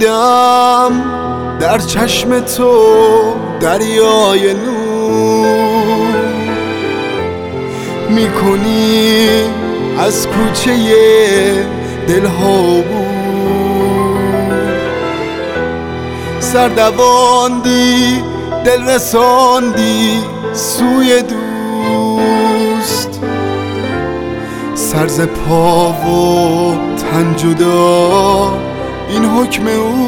دیدم در چشم تو دریای نور میکنی از کوچه دلها بود، سردواندی دل رساندی سوی دوست، سر ز پا و تن جدا این حکم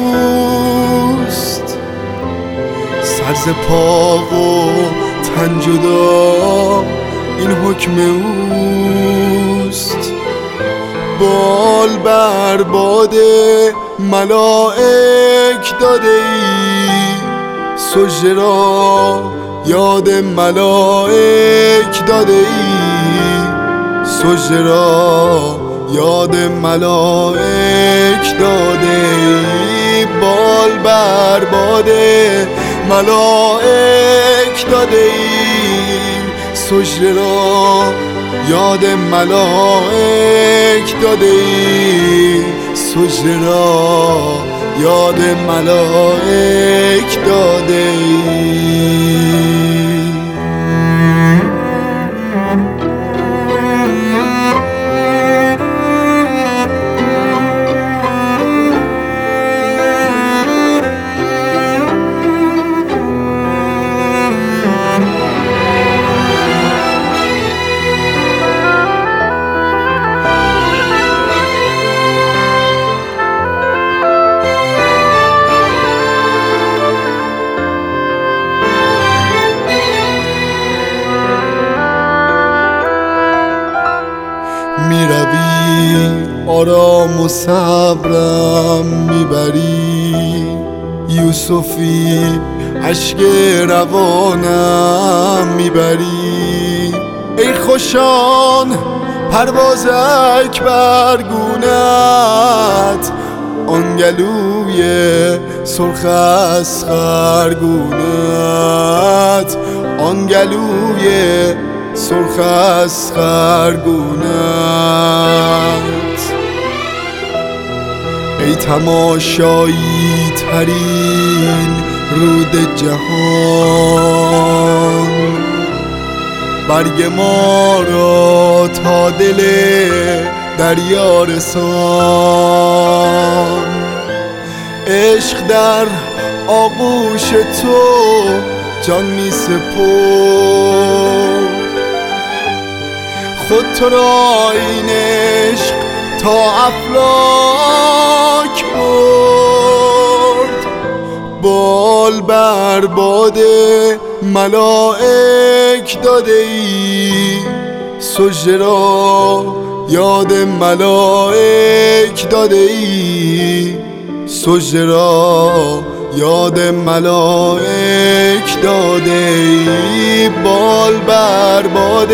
اوست، سر ز پا و تن جدا این حکم اوست. بال بر باد ملائک داده ای، سجده را یاد ملائک داده ای، سجده را یاد ملائک داده ای. بال بر باد ملائک داده ای، سجده را یاد ملائک داده ای، سجده را یاد ملائک داده ای. میروی آرام و صبرم میبری، یوسفی اشک روانم میبری. ای خوشان پروازک برگونت، آن گلوی سرخ از خرگونت، آن گلوی سرخ از خرگونت. ای تماشایی ترین رود جهان، برگ ما را تا دل دریا رسان. عشق در آغوش تو جان می سپرد، خود تو را این عشق تا افلاک برد. بال بر باد ملائک داده ای، سجده را یاد ملائک داده ای، سجده را یاد ملائک داده ای. بال بر باد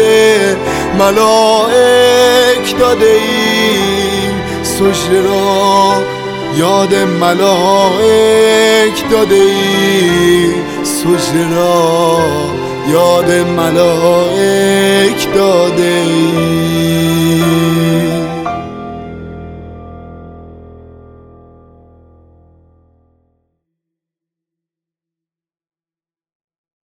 ملائک داده ای، سجده را یاد ملائک داده ای، سجده را یاد ملائک داده ای.